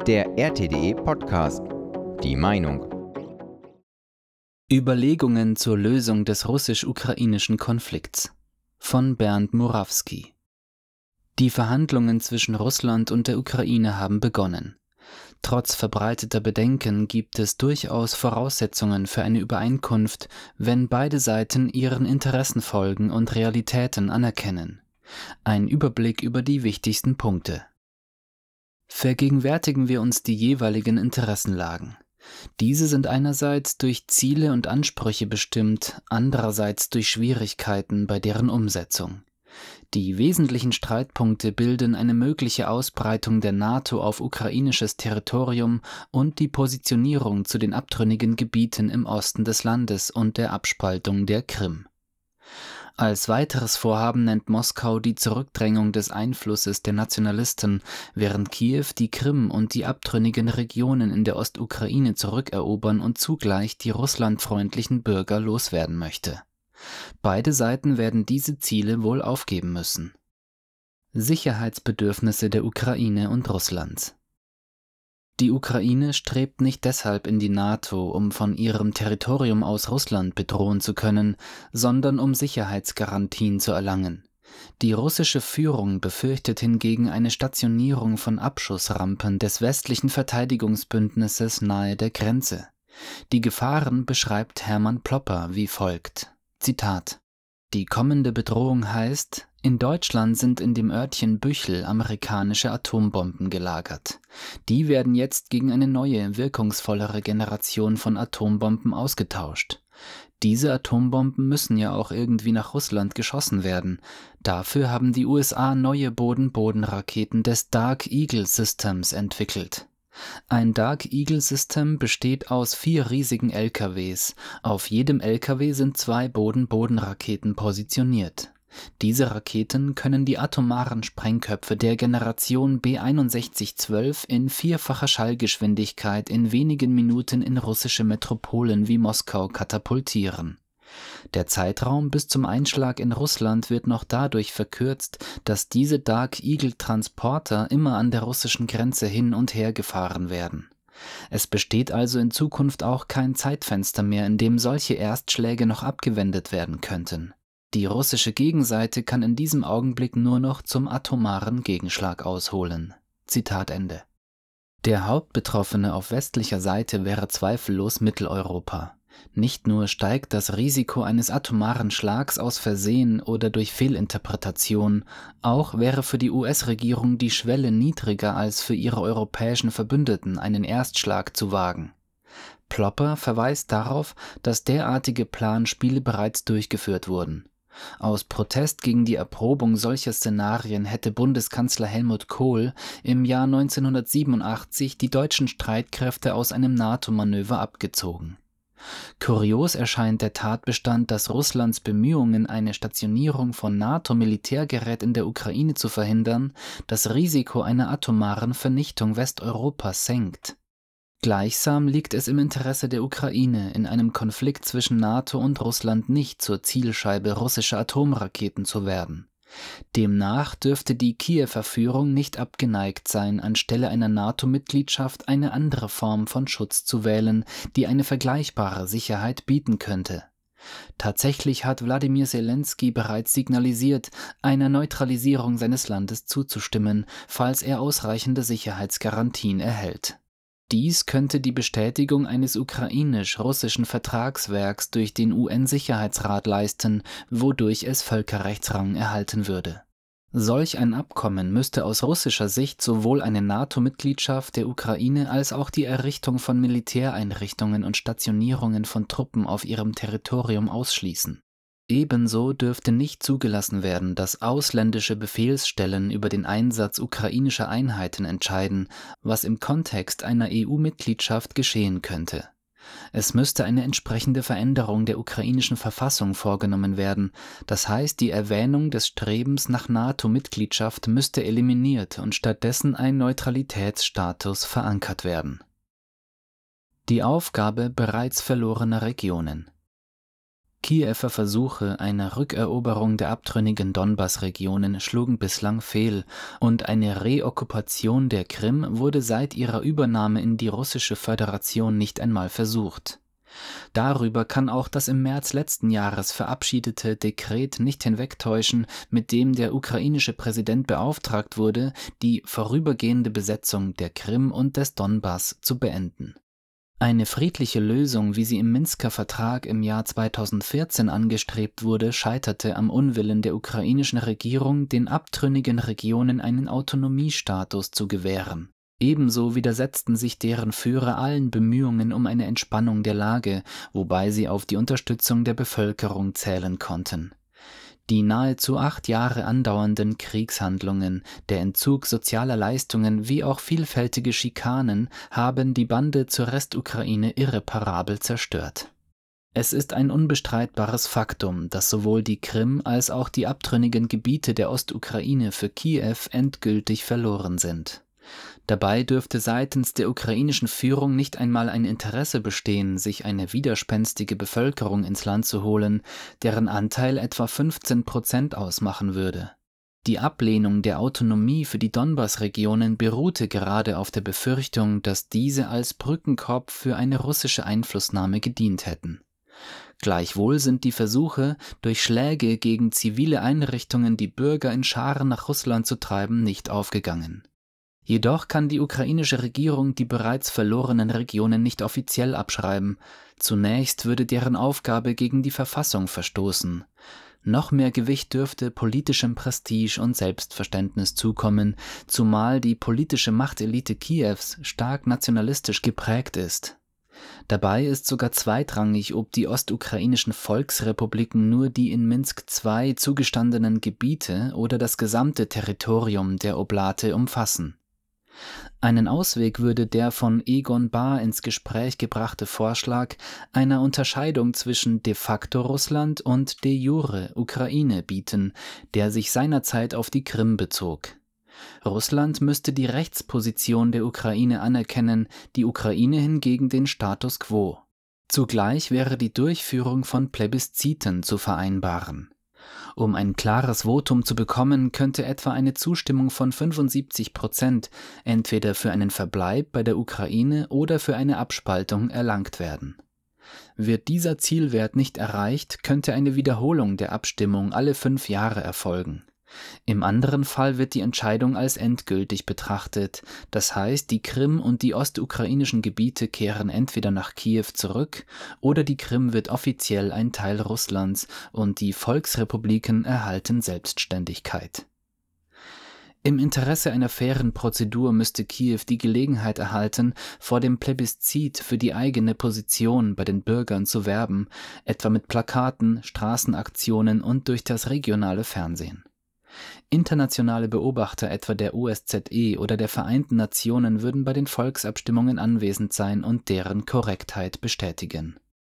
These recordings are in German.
Der RTDE Podcast. Die Meinung. Überlegungen zur Lösung des russisch-ukrainischen Konflikts von Bernd Murawski. Die Verhandlungen zwischen Russland und der Ukraine haben begonnen. Trotz verbreiteter Bedenken gibt es durchaus Voraussetzungen für eine Übereinkunft, wenn beide Seiten ihren Interessen folgen und Realitäten anerkennen. Ein Überblick über die wichtigsten Punkte. Vergegenwärtigen wir uns die jeweiligen Interessenlagen. Diese sind einerseits durch Ziele und Ansprüche bestimmt, andererseits durch Schwierigkeiten bei deren Umsetzung. Die wesentlichen Streitpunkte bilden eine mögliche Ausbreitung der NATO auf ukrainisches Territorium und die Positionierung zu den abtrünnigen Gebieten im Osten des Landes und der Abspaltung der Krim. Als weiteres Vorhaben nennt Moskau die Zurückdrängung des Einflusses der Nationalisten, während Kiew die Krim und die abtrünnigen Regionen in der Ostukraine zurückerobern und zugleich die russlandfreundlichen Bürger loswerden möchte. Beide Seiten werden diese Ziele wohl aufgeben müssen. Sicherheitsbedürfnisse der Ukraine und Russlands. Die Ukraine strebt nicht deshalb in die NATO, um von ihrem Territorium aus Russland bedrohen zu können, sondern um Sicherheitsgarantien zu erlangen. Die russische Führung befürchtet hingegen eine Stationierung von Abschussrampen des westlichen Verteidigungsbündnisses nahe der Grenze. Die Gefahren beschreibt Hermann Plopper wie folgt: Zitat: Die kommende Bedrohung heißt, in Deutschland sind in dem Örtchen Büchel amerikanische Atombomben gelagert. Die werden jetzt gegen eine neue, wirkungsvollere Generation von Atombomben ausgetauscht. Diese Atombomben müssen ja auch irgendwie nach Russland geschossen werden. Dafür haben die USA neue Boden-Boden-Raketen des Dark Eagle Systems entwickelt. Ein Dark Eagle System besteht aus 4 riesigen LKWs. Auf jedem LKW sind 2 Boden-Boden-Raketen positioniert. Diese Raketen können die atomaren Sprengköpfe der Generation B-6112 in 4-facher Schallgeschwindigkeit in wenigen Minuten in russische Metropolen wie Moskau katapultieren. Der Zeitraum bis zum Einschlag in Russland wird noch dadurch verkürzt, dass diese Dark Eagle Transporter immer an der russischen Grenze hin und her gefahren werden. Es besteht also in Zukunft auch kein Zeitfenster mehr, in dem solche Erstschläge noch abgewendet werden könnten. Die russische Gegenseite kann in diesem Augenblick nur noch zum atomaren Gegenschlag ausholen. Zitat Ende. Der Hauptbetroffene auf westlicher Seite wäre zweifellos Mitteleuropa. Nicht nur steigt das Risiko eines atomaren Schlags aus Versehen oder durch Fehlinterpretation, auch wäre für die US-Regierung die Schwelle niedriger als für ihre europäischen Verbündeten, einen Erstschlag zu wagen. Plopper verweist darauf, dass derartige Planspiele bereits durchgeführt wurden. Aus Protest gegen die Erprobung solcher Szenarien hätte Bundeskanzler Helmut Kohl im Jahr 1987 die deutschen Streitkräfte aus einem NATO-Manöver abgezogen. Kurios erscheint der Tatbestand, dass Russlands Bemühungen, eine Stationierung von NATO-Militärgerät in der Ukraine zu verhindern, das Risiko einer atomaren Vernichtung Westeuropas senkt. Gleichsam liegt es im Interesse der Ukraine, in einem Konflikt zwischen NATO und Russland nicht zur Zielscheibe russischer Atomraketen zu werden. Demnach dürfte die Kiewer Führung nicht abgeneigt sein, anstelle einer NATO-Mitgliedschaft eine andere Form von Schutz zu wählen, die eine vergleichbare Sicherheit bieten könnte. Tatsächlich hat Wladimir Selenskyj bereits signalisiert, einer Neutralisierung seines Landes zuzustimmen, falls er ausreichende Sicherheitsgarantien erhält. Dies könnte die Bestätigung eines ukrainisch-russischen Vertragswerks durch den UN-Sicherheitsrat leisten, wodurch es Völkerrechtsrang erhalten würde. Solch ein Abkommen müsste aus russischer Sicht sowohl eine NATO-Mitgliedschaft der Ukraine als auch die Errichtung von Militäreinrichtungen und Stationierungen von Truppen auf ihrem Territorium ausschließen. Ebenso dürfte nicht zugelassen werden, dass ausländische Befehlsstellen über den Einsatz ukrainischer Einheiten entscheiden, was im Kontext einer EU-Mitgliedschaft geschehen könnte. Es müsste eine entsprechende Veränderung der ukrainischen Verfassung vorgenommen werden, das heißt, die Erwähnung des Strebens nach NATO-Mitgliedschaft müsste eliminiert und stattdessen ein Neutralitätsstatus verankert werden. Die Aufgabe bereits verlorener Regionen. Kiewer Versuche einer Rückeroberung der abtrünnigen Donbass-Regionen schlugen bislang fehl und eine Reokkupation der Krim wurde seit ihrer Übernahme in die russische Föderation nicht einmal versucht. Darüber kann auch das im März letzten Jahres verabschiedete Dekret nicht hinwegtäuschen, mit dem der ukrainische Präsident beauftragt wurde, die vorübergehende Besetzung der Krim und des Donbass zu beenden. Eine friedliche Lösung, wie sie im Minsker Vertrag im Jahr 2014 angestrebt wurde, scheiterte am Unwillen der ukrainischen Regierung, den abtrünnigen Regionen einen Autonomiestatus zu gewähren. Ebenso widersetzten sich deren Führer allen Bemühungen um eine Entspannung der Lage, wobei sie auf die Unterstützung der Bevölkerung zählen konnten. Die nahezu 8 Jahre andauernden Kriegshandlungen, der Entzug sozialer Leistungen wie auch vielfältige Schikanen haben die Bande zur Restukraine irreparabel zerstört. Es ist ein unbestreitbares Faktum, dass sowohl die Krim als auch die abtrünnigen Gebiete der Ostukraine für Kiew endgültig verloren sind. Dabei dürfte seitens der ukrainischen Führung nicht einmal ein Interesse bestehen, sich eine widerspenstige Bevölkerung ins Land zu holen, deren Anteil etwa 15% ausmachen würde. Die Ablehnung der Autonomie für die Donbass-Regionen beruhte gerade auf der Befürchtung, dass diese als Brückenkopf für eine russische Einflussnahme gedient hätten. Gleichwohl sind die Versuche, durch Schläge gegen zivile Einrichtungen die Bürger in Scharen nach Russland zu treiben, nicht aufgegangen. Jedoch kann die ukrainische Regierung die bereits verlorenen Regionen nicht offiziell abschreiben. Zunächst würde deren Aufgabe gegen die Verfassung verstoßen. Noch mehr Gewicht dürfte politischem Prestige und Selbstverständnis zukommen, zumal die politische Machtelite Kiews stark nationalistisch geprägt ist. Dabei ist sogar zweitrangig, ob die ostukrainischen Volksrepubliken nur die in Minsk II zugestandenen Gebiete oder das gesamte Territorium der Oblate umfassen. Einen Ausweg würde der von Egon Bahr ins Gespräch gebrachte Vorschlag einer Unterscheidung zwischen de facto Russland und de jure Ukraine bieten, der sich seinerzeit auf die Krim bezog. Russland müsste die Rechtsposition der Ukraine anerkennen, die Ukraine hingegen den Status quo. Zugleich wäre die Durchführung von Plebisziten zu vereinbaren. Um ein klares Votum zu bekommen, könnte etwa eine Zustimmung von 75% entweder für einen Verbleib bei der Ukraine oder für eine Abspaltung erlangt werden. Wird dieser Zielwert nicht erreicht, könnte eine Wiederholung der Abstimmung alle 5 Jahre erfolgen. Im anderen Fall wird die Entscheidung als endgültig betrachtet, das heißt, die Krim und die ostukrainischen Gebiete kehren entweder nach Kiew zurück oder die Krim wird offiziell ein Teil Russlands und die Volksrepubliken erhalten Selbstständigkeit. Im Interesse einer fairen Prozedur müsste Kiew die Gelegenheit erhalten, vor dem Plebiszit für die eigene Position bei den Bürgern zu werben, etwa mit Plakaten, Straßenaktionen und durch das regionale Fernsehen. Internationale Beobachter etwa der OSZE oder der Vereinten Nationen würden bei den Volksabstimmungen anwesend sein und deren Korrektheit bestätigen.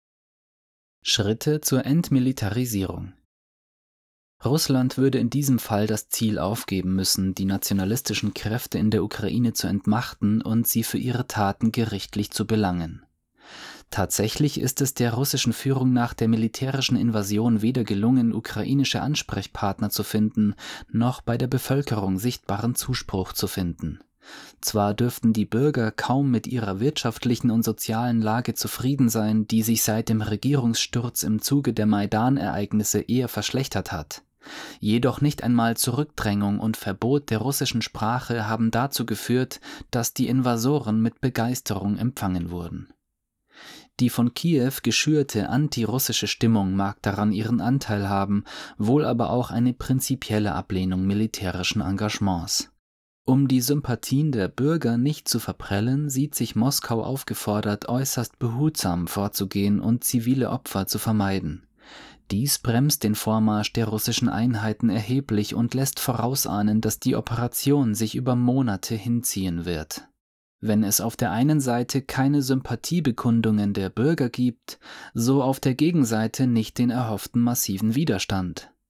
Schritte zur Entmilitarisierung. Russland würde in diesem Fall das Ziel aufgeben müssen, die nationalistischen Kräfte in der Ukraine zu entmachten und sie für ihre Taten gerichtlich zu belangen. Tatsächlich ist es der russischen Führung nach der militärischen Invasion weder gelungen, ukrainische Ansprechpartner zu finden, noch bei der Bevölkerung sichtbaren Zuspruch zu finden. Zwar dürften die Bürger kaum mit ihrer wirtschaftlichen und sozialen Lage zufrieden sein, die sich seit dem Regierungssturz im Zuge der Maidan-Ereignisse eher verschlechtert hat. Jedoch nicht einmal Zurückdrängung und Verbot der russischen Sprache haben dazu geführt, dass die Invasoren mit Begeisterung empfangen wurden. Die von Kiew geschürte antirussische Stimmung mag daran ihren Anteil haben, wohl aber auch eine prinzipielle Ablehnung militärischen Engagements. Um die Sympathien der Bürger nicht zu verprellen, sieht sich Moskau aufgefordert, äußerst behutsam vorzugehen und zivile Opfer zu vermeiden. Dies bremst den Vormarsch der russischen Einheiten erheblich und lässt vorausahnen, dass die Operation sich über Monate hinziehen wird. Wenn es auf der einen Seite keine Sympathiebekundungen der Bürger gibt, so auf der Gegenseite nicht den erhofften massiven Widerstand.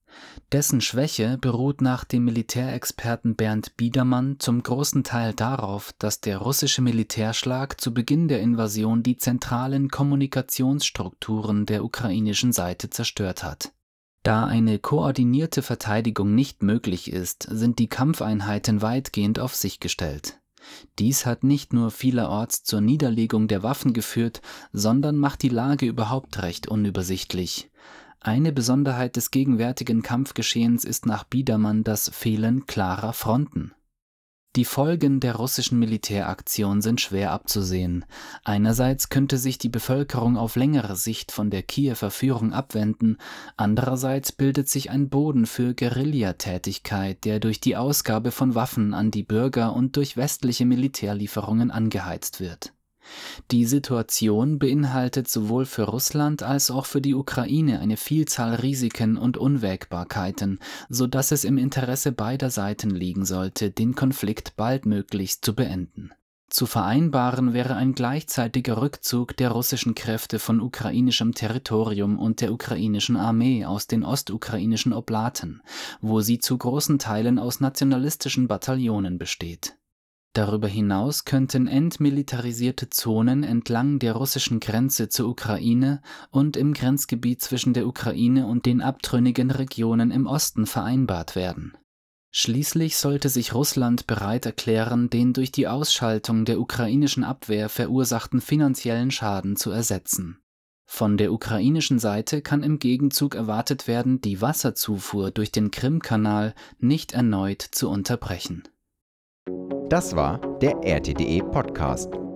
Dessen Schwäche beruht nach dem Militärexperten Bernd Biedermann zum großen Teil darauf, dass der russische Militärschlag zu Beginn der Invasion die zentralen Kommunikationsstrukturen der ukrainischen Seite zerstört hat. Da eine koordinierte Verteidigung nicht möglich ist, sind die Kampfeinheiten weitgehend auf sich gestellt. Dies hat nicht nur vielerorts zur Niederlegung der Waffen geführt, sondern macht die Lage überhaupt recht unübersichtlich. Eine Besonderheit des gegenwärtigen Kampfgeschehens ist nach Biedermann das Fehlen klarer Fronten. Die Folgen der russischen Militäraktion sind schwer abzusehen. Einerseits könnte sich die Bevölkerung auf längere Sicht von der Kiewer Führung abwenden, andererseits bildet sich ein Boden für Guerillatätigkeit, der durch die Ausgabe von Waffen an die Bürger und durch westliche Militärlieferungen angeheizt wird. Die Situation beinhaltet sowohl für Russland als auch für die Ukraine eine Vielzahl Risiken und Unwägbarkeiten, sodass es im Interesse beider Seiten liegen sollte, den Konflikt baldmöglichst zu beenden. Zu vereinbaren wäre ein gleichzeitiger Rückzug der russischen Kräfte von ukrainischem Territorium und der ukrainischen Armee aus den ostukrainischen Oblaten, wo sie zu großen Teilen aus nationalistischen Bataillonen besteht. Darüber hinaus könnten entmilitarisierte Zonen entlang der russischen Grenze zur Ukraine und im Grenzgebiet zwischen der Ukraine und den abtrünnigen Regionen im Osten vereinbart werden. Schließlich sollte sich Russland bereit erklären, den durch die Ausschaltung der ukrainischen Abwehr verursachten finanziellen Schaden zu ersetzen. Von der ukrainischen Seite kann im Gegenzug erwartet werden, die Wasserzufuhr durch den Krimkanal nicht erneut zu unterbrechen. Das war der RTDE Podcast.